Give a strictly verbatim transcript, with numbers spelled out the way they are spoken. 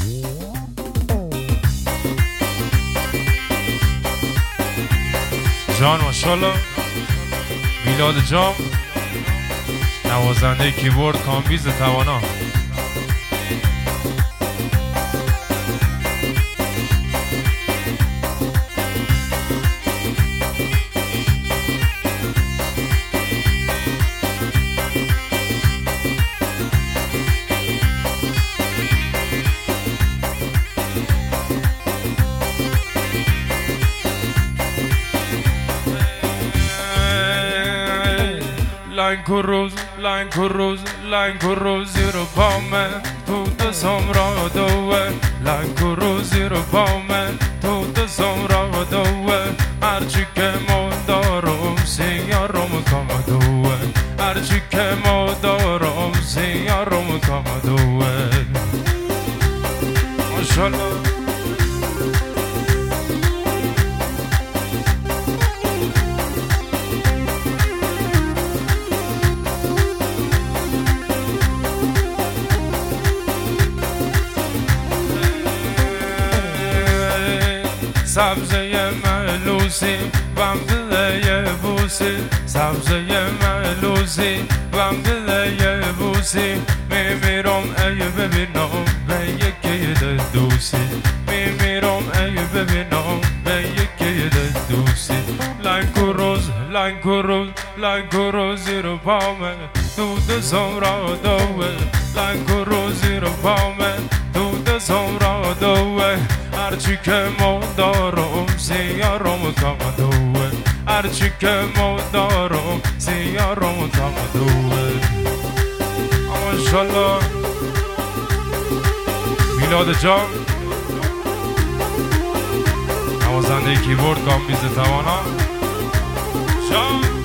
جان ماشالله میلاد جام نوازنده کیبورد کامبیز توانا لاین کروز لاین کروز لاین کروز زیر پامه تو دستم را دوه لاین کروز زیر پامه تو دستم را دوه هرچی که ما دارم سیارم کام دوه هرچی که ما دارم سیارم کام دوه ماشالله سبزه ملوسی بم دله بوسی سبزه ملوسی بم دله بوسی میمیرم ای ببینم به یکی ده دوسی میمیرم ای ببینم به یکی ده دوسی لاین کروز لاین کروز لاین کروز زیر پامه تو دستم را دوه لاین کروز زیر پامه تو دستم را دوه هرچی که ما دارم سیارم کام دوه هرچی که ما دارم سیارم کام دوه ماشالله میلاد جان نوازنده کیبورد کامبیز توانا جان